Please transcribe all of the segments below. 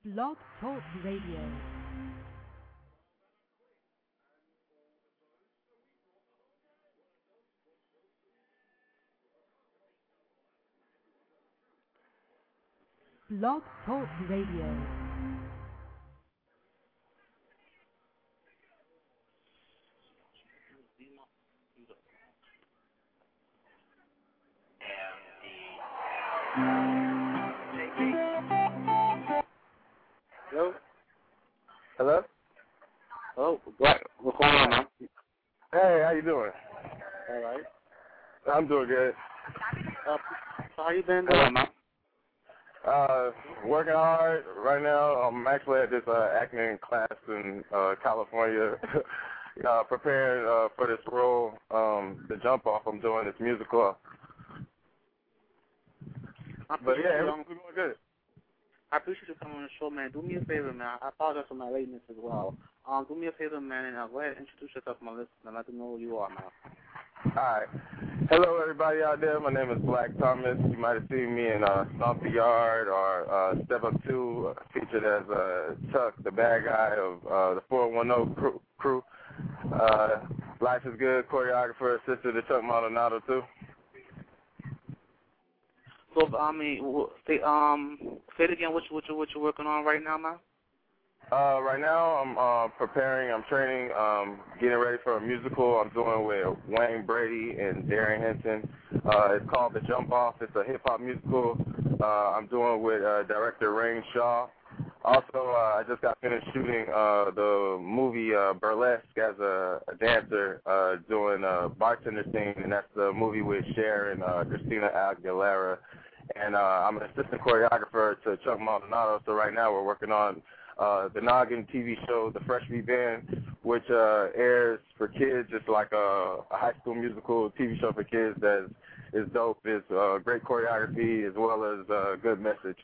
Blog Talk Radio. Blog Talk Radio. Hello? Hello? Oh, what's going on, man? Hey, how you doing? All right. I'm doing good. So how you been doing, man? Working hard right now. I'm actually at this acting class in California, preparing for this role, the jump off I'm doing, this musical. But yeah, everything's going good. I appreciate you coming on the show, man. Do me a favor, man. I apologize for my lateness as well. Do me a favor, man, and go ahead and introduce yourself to my listeners and let them know who you are, man. All right. Hello, everybody out there. My name is Black Thomas. You might have seen me in Stomp the Yard or Step Up 2, featured as Chuck, the bad guy of the 410 crew. Life is Good, choreographer, sister to Chuck Maldonado, too. So, I mean, say it again. What you working on right now, man? Right now, I'm preparing. I'm training. Getting ready for a musical I'm doing with Wayne Brady and Darren Henson. It's called The Jump Off. It's a hip hop musical. I'm doing with director Rain Shaw. Also, I just got finished shooting the movie Burlesque as a dancer, doing a bartender scene, and that's the movie with Cher and Christina Aguilera. And I'm an assistant choreographer to Chuck Maldonado. So right now we're working on the Noggin TV show, The Fresh Meat Band, which airs for kids. It's like a high school musical TV show for kids that is dope. It's great choreography as well as a good message.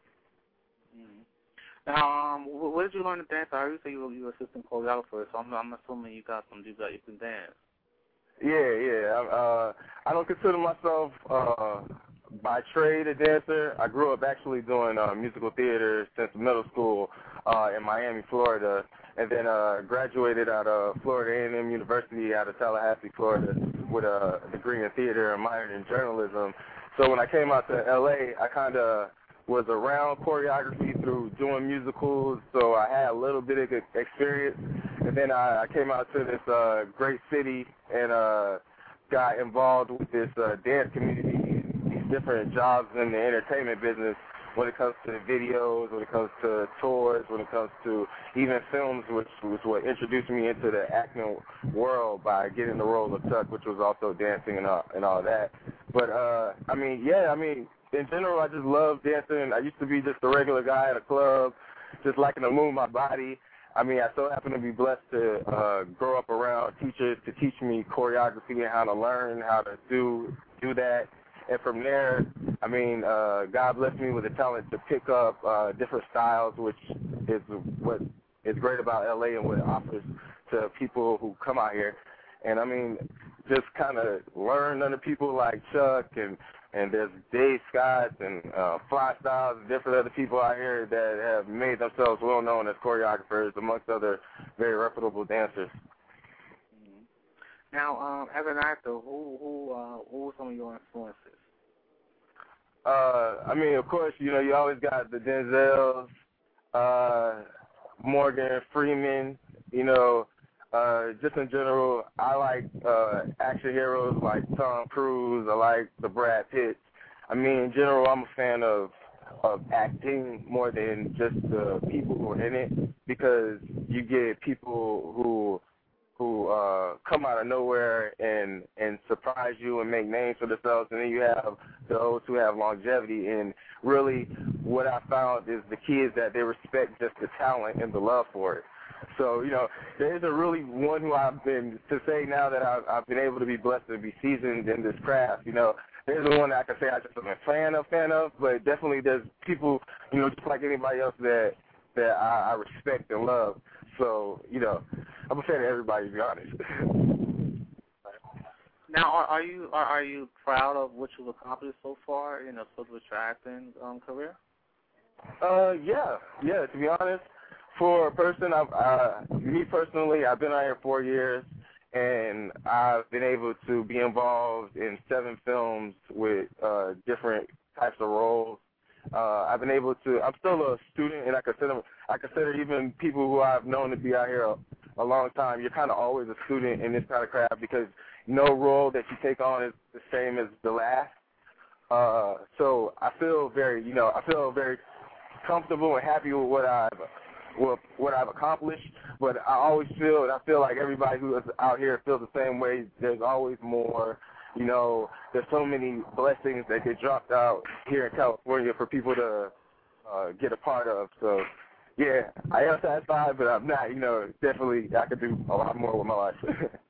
Now, where did you learn to dance? I heard you say you were assistant choreographer, so I'm assuming you can dance. Yeah. I don't consider myself by trade a dancer. I grew up actually doing musical theater since middle school in Miami, Florida, and then graduated out of Florida A&M University out of Tallahassee, Florida, with a degree in theater and minored in journalism. So when I came out to L.A., I kind of was around choreography through doing musicals, so I had a little bit of experience. And then I came out to this great city and got involved with this dance community, these different jobs in the entertainment business when it comes to videos, when it comes to tours, when it comes to even films, which was what introduced me into the acting world by getting the role of Chuck, which was also dancing and all that. But, in general, I just love dancing. I used to be just a regular guy at a club, just liking to move my body. I so happen to be blessed to grow up around teachers to teach me choreography and how to learn how to do that. And from there, God blessed me with the talent to pick up different styles, which is what is great about L.A. and what it offers to people who come out here. And, just kind of learn under people like Chuck and there's Dave Scott and Fly Styles and different other people out here that have made themselves well known as choreographers, amongst other very reputable dancers. Now, as an actor, who are some of your influences? Of course, you always got the Denzels, Morgan Freeman, just in general, I like action heroes like Tom Cruise. I like the Brad Pitts. In general, I'm a fan of acting more than just the people who are in it, because you get people who come out of nowhere and surprise you and make names for themselves, and then you have those who have longevity. And really, what I found is the key is that they respect just the talent and the love for it. So, there isn't really one who I've been, to say now that I've been able to be blessed to be seasoned in this craft, there isn't one that I can say I just am a fan of, but definitely there's people, just like anybody else that I respect and love. So, I'm a fan of everybody, to be honest. Now, are you proud of what you've accomplished so far, with your acting career? Yeah. To be honest, for a person, me personally, I've been out here 4 years, and I've been able to be involved in 7 films with different types of roles. I've been able to. I'm still a student, and I consider even people who I've known to be out here a long time. You're kind of always a student in this kind of craft because no role that you take on is the same as the last. So I feel very comfortable and happy with what I've accomplished. But I always feel, and I feel like everybody who is out here feels the same way. There's always more. There's so many blessings that get dropped out here in California for people to get a part of. So, yeah, I am satisfied, but I'm not. Definitely I could do a lot more with my life.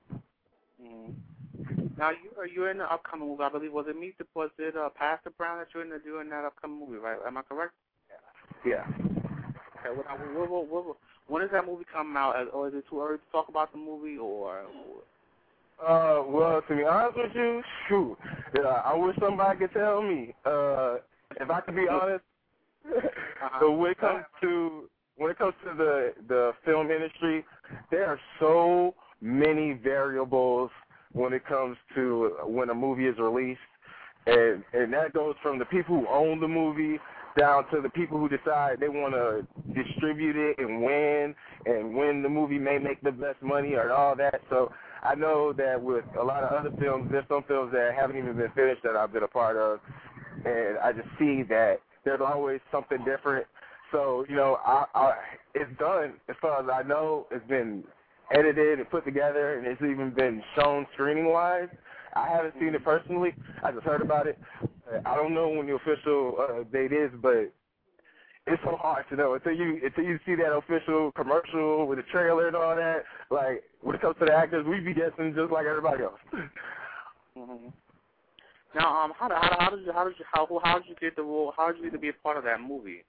Now, you're in the upcoming movie, I believe. Was it Pastor Brown that you're in doing that upcoming movie, right? Am I correct? Yeah. Okay. When does that movie come out? Or is it too early to talk about the movie, or? Well, to be honest with you, shoot, I wish somebody could tell me. If I could be honest, so when it comes to the film industry, there are so many variables when it comes to when a movie is released, and that goes from the people who own the movie down to the people who decide they want to distribute it and when the movie may make the best money or all that. So I know that with a lot of other films, there's some films that haven't even been finished that I've been a part of, and I just see that there's always something different. So, it's done. As far as I know, it's been edited and put together, and it's even been shown screening-wise. I haven't seen it personally. I just heard about it. I don't know when the official date is, but it's so hard to know until you see that official commercial with the trailer and all that. Like, when it comes to the actors, we be guessing just like everybody else. Mm-hmm. Now, how did you get the role? How did you get to be a part of that movie?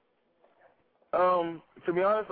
To be honest,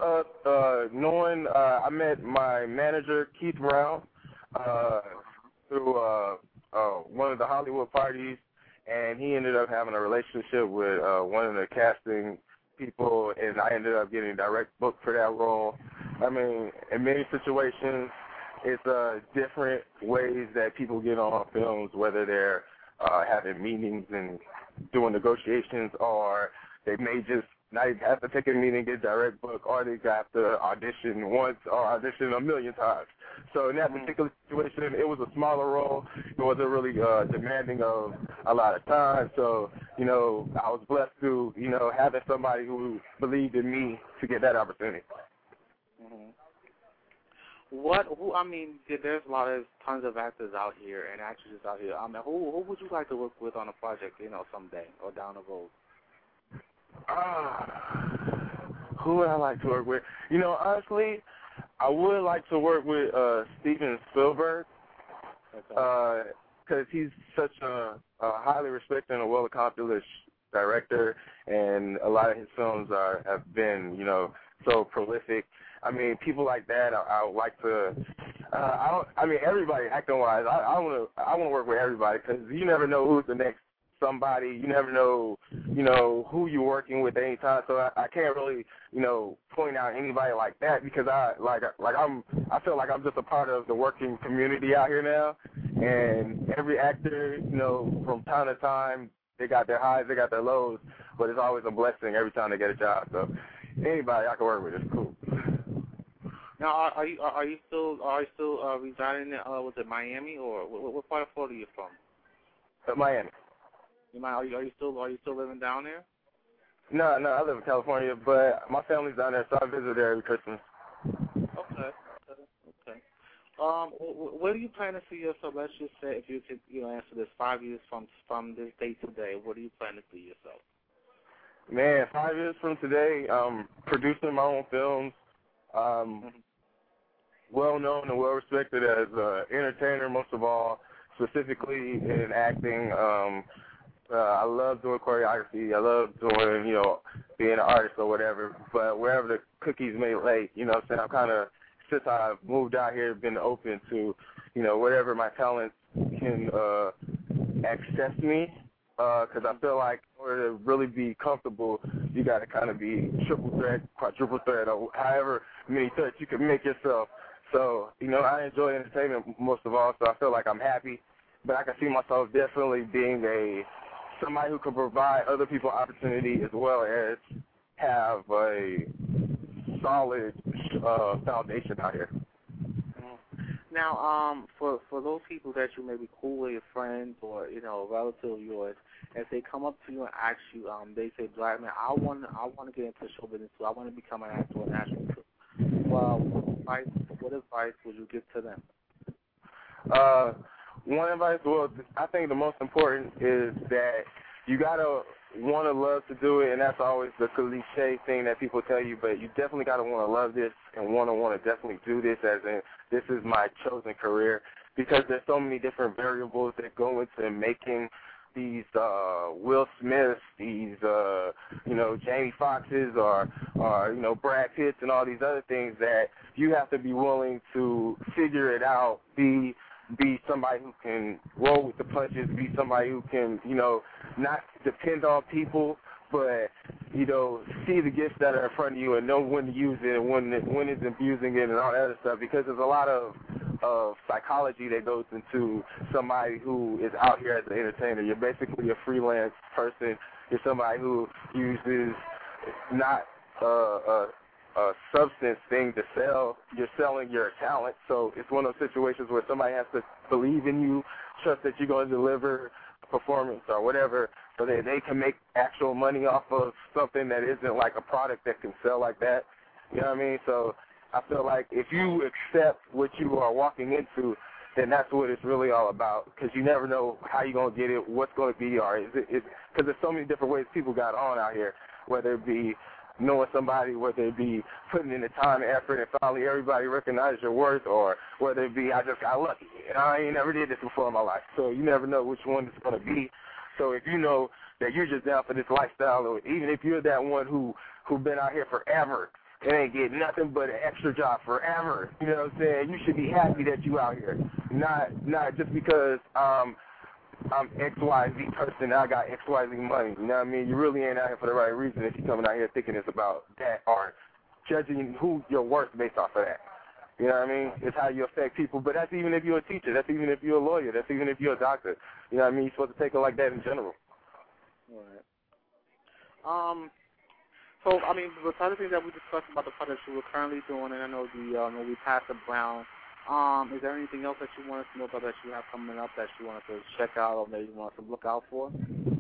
I met my manager, Keith Brown, through one of the Hollywood parties, and he ended up having a relationship with one of the casting people, and I ended up getting direct booked for that role. I mean, in many situations, it's different ways that people get on films, whether they're having meetings and doing negotiations, or they may just not even have to take a meeting, get direct book, or they have to audition once or audition a million times. So in that particular situation, it was a smaller role. It wasn't really demanding of a lot of time. So, I was blessed to, having somebody who believed in me to get that opportunity. Mm-hmm. There's tons of actors out here and actresses out here. Who would you like to work with on a project, someday or down the road? Who would I like to work with? Honestly, I would like to work with Steven Spielberg, because he's such a highly respected and well-accomplished director, and a lot of his films have been, so prolific. I mean, people like that, I would like to. Everybody acting-wise, I want to work with everybody, because you never know who's the next somebody. You never know, who you're working with at any time. So I can't really, point out anybody like that, because I feel like I'm just a part of the working community out here now. And every actor, from time to time, they got their highs, they got their lows, but it's always a blessing every time they get a job. So anybody I can work with is cool. Now, are you still residing in was it Miami, or what part of Florida are you from? Miami. Are you still living down there? No, I live in California, but my family's down there, so I visit there every Christmas. Okay. Where do you plan to see yourself? Let's just say, if you could, answer this 5 years from this date today, what do you plan to see yourself? Man, 5 years from today, producing my own films, well known and well respected as an entertainer, most of all, specifically in acting. I love doing choreography. I love doing, being an artist or whatever. But wherever the cookies may lay, I'm kind of, since I've moved out here, been open to, whatever my talents can access me. Because I feel like in order to really be comfortable, You got to kind of be triple threat, quadruple threat, or however many threats you can make yourself. So, you know, I enjoy entertainment most of all, so I feel like I'm happy. But I can see myself definitely being somebody who can provide other people opportunity as well as have a solid foundation out here. Now, for those people that you may be cool with, your friends or, you know, relative of yours, if they come up to you and ask you, they say, Black man, I want to get into show business too. I want to become an actor or an actress too. Well, what advice would you give to them? One advice, well, I think the most important is that you gotta want to love to do it, and that's always the cliche thing that people tell you, but you definitely gotta want to love this and want to definitely do this, as in this is my chosen career, because there's so many different variables that go into making these Will Smiths, these you know, Jamie Foxxes, or you know, Brad Pitts and all these other things, that you have to be willing to figure it out, be somebody who can roll with the punches, be somebody who can, you know, not depend on people, but, you know, see the gifts that are in front of you and know when to use it and when it's abusing it and all that other stuff, because there's a lot of psychology that goes into somebody who is out here as an entertainer. You're basically a freelance person. You're somebody who uses not a substance thing to sell. You're selling your talent. So it's one of those situations where somebody has to believe in you, trust that you're going to deliver a performance or whatever, so that they can make actual money off of something that isn't like a product that can sell like that. You know what I mean? So I feel like if you accept what you are walking into, then that's what it's really all about, because you never know how you're going to get it, what's going to be, or is it, because there's so many different ways people got on out here, whether it be knowing somebody, whether it be putting in the time and effort and finally everybody recognizes your worth, or whether it be I just got lucky and I ain't never did this before in my life. So you never know which one it's going to be. So if you know that you're just down for this lifestyle, or even if you're that one who been out here forever and ain't getting nothing but an extra job forever, you know what I'm saying, you should be happy that you out here. Not just because I'm XYZ person, I got XYZ money. You know what I mean? You really ain't out here for the right reason if you're coming out here thinking it's about that, or judging who you're worth based off of that. You know what I mean? It's how you affect people. But that's even if you're a teacher. That's even if you're a lawyer. That's even if you're a doctor. You know what I mean? You're supposed to take it like that in general. Right. So, I mean, besides the things that we discussed about the projects you were currently doing, and I know the movie Pastor Brown, is there anything else that you want us to know about that you have coming up that you want us to check out or maybe you want us to look out for?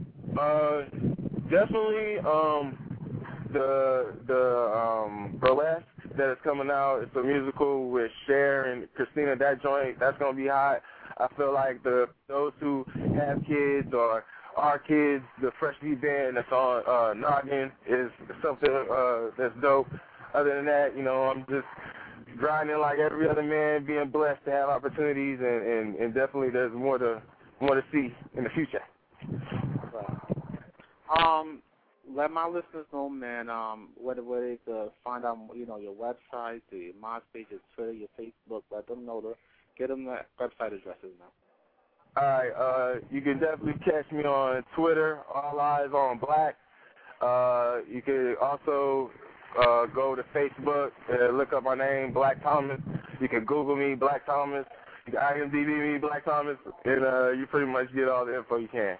Definitely the Burlesque that is coming out. It's a musical with Cher and Christina. That joint, that's going to be hot. I feel like those who have kids or our kids, the Fresh V band that's on Noggin is something that's dope. Other than that, you know, I'm just grinding like every other man, being blessed to have opportunities, and definitely there's more to see in the future. Right. Let my listeners know, man, where they could find out, you know, your website, your MySpace, your Twitter, your Facebook. Let them know get them the website addresses now. All right, you can definitely catch me on Twitter, All Eyes on Black. You can also go to Facebook and look up my name, Black Thomas. You can Google me, Black Thomas. You can IMDb me, Black Thomas, and you pretty much get all the info you can.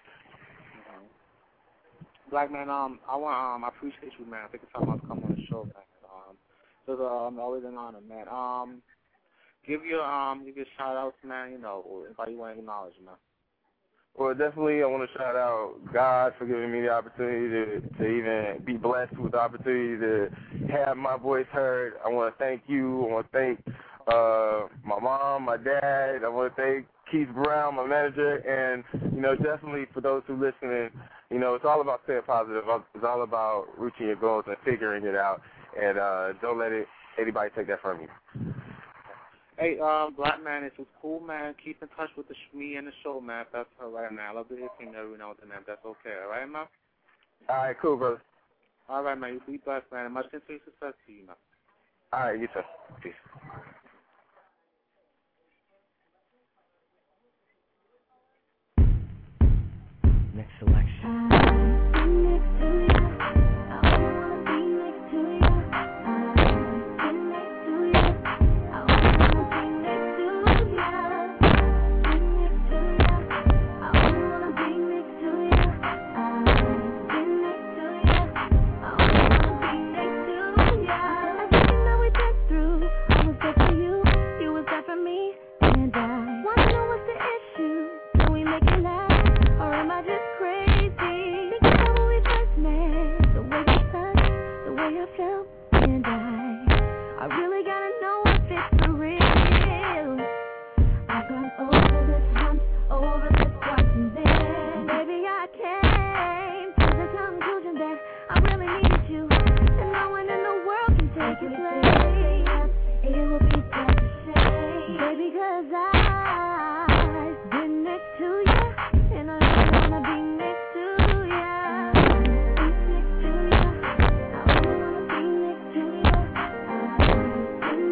Black man, I appreciate you, man. I think it's time to come on the show, man. So always an honor, man. Give your shout outs, man. You know, or anybody you want to acknowledge, man. Well, definitely, I want to shout out God for giving me the opportunity to even be blessed with the opportunity to have my voice heard. I want to thank you. I want to thank my mom, my dad. I want to thank Keith Brown, my manager, and, you know, definitely for those who listening, you know, it's all about staying positive. It's all about reaching your goals and figuring it out, and don't let anybody take that from you. Hey, Black man, it's cool, man. Keep in touch with me and the show, man. If that's all right, man. I love to hear from you every now and then, man. If that's okay, all right, man? All right, cool, brother. All right, man. You be blessed, man. And much continued success to you, man. All right, you too. Peace. Next selection. you feel, and I really gotta know if it's for real. I've gone over this once, over this twice, and then baby I came to the conclusion that I really needed you, and no one in the world can take your place. It will be such a shame, baby, 'cause I've been next to you, and I really wanna be next to you. Next to you, I really wanna be next to you. I've been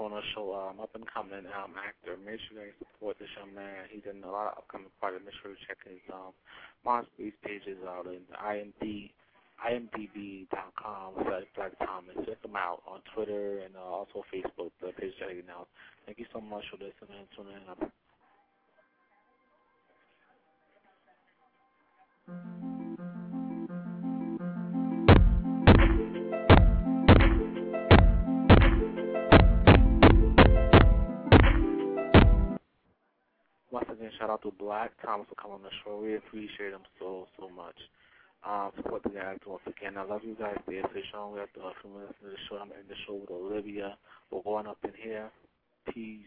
on the show, up and coming actor. Make sure you guys support this young man. He's in a lot of upcoming projects. Make sure you check his MySpace pages out in IMDb.com. Black Thomas. Check him out on Twitter and also Facebook. The page checking out. Thank you so much for listening and tuning in. Once again, shout out to Black Thomas for coming on the show. We appreciate him so much. Support the guys once again. I love you guys. Stay safe. We have a few minutes into the show. I'm in the show with Olivia. We're going up in here. Peace.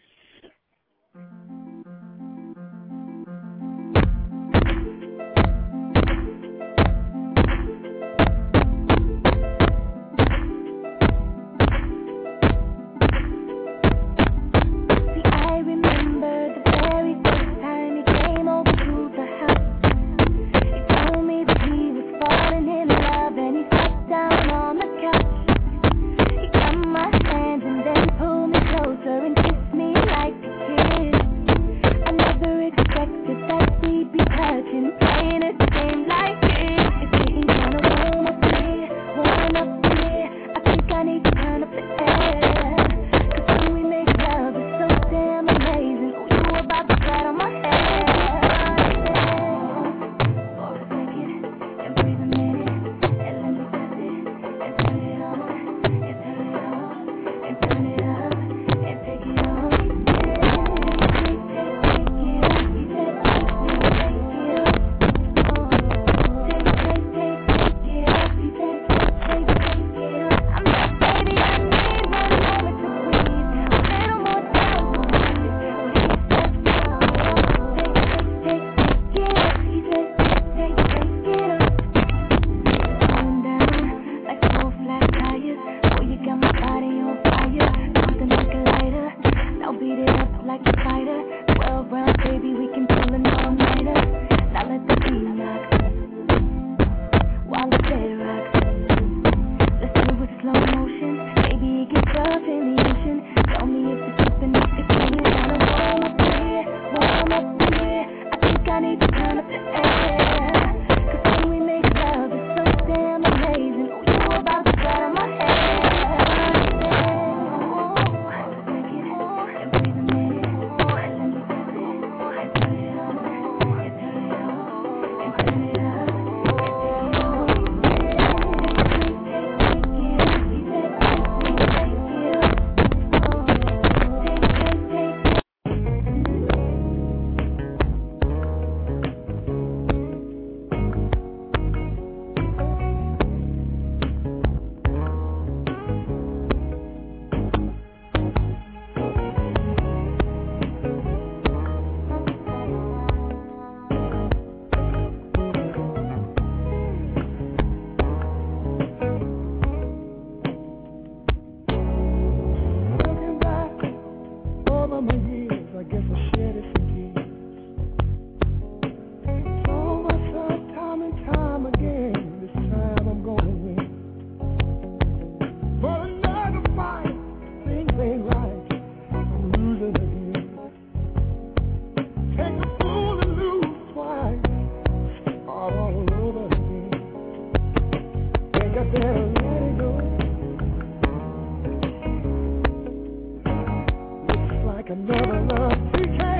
Another love,